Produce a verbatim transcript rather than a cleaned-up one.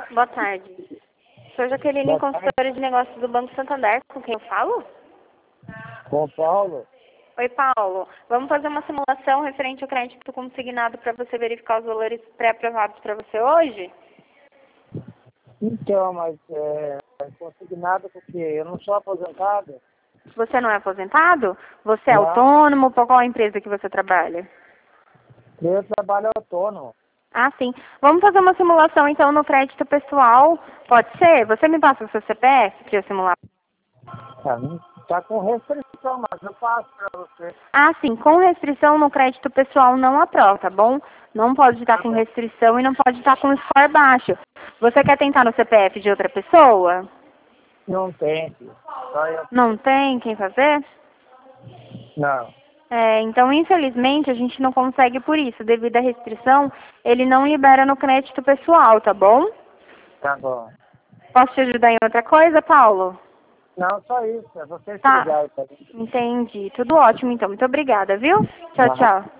Boa tarde. Sou Jaqueline, Boa consultora tarde. de negócios do Banco Santander. Com quem eu falo? Com o Paulo? Oi, Paulo. Vamos fazer uma simulação referente ao crédito consignado para você verificar os valores pré-aprovados para você hoje? Então, mas é, é consignado porque eu não sou aposentado. Você não é aposentado? Você é Não, autônomo? Por qual empresa que você trabalha? eu trabalho autônomo. Ah, sim. Vamos fazer uma simulação, então, no crédito pessoal. Pode ser? Você me passa o seu C P F para eu simular? Tá, tá com restrição, mas eu passo para você. Ah, sim. Com restrição no crédito pessoal não aprova, tá bom? Não pode estar Tá com bom. restrição e não pode estar com score baixo. Você quer tentar no C P F de outra pessoa? Não tem, filho. Só eu. Não tem quem fazer? Não. É, então, infelizmente, a gente não consegue por isso. Devido à restrição, ele não libera no crédito pessoal, tá bom? Tá bom. Posso te ajudar em outra coisa, Paulo? Não, só isso. É você se Tá. ligar aí pra mim. Entendi. Tudo ótimo, então. Muito obrigada, viu? Tchau, Tá. tchau.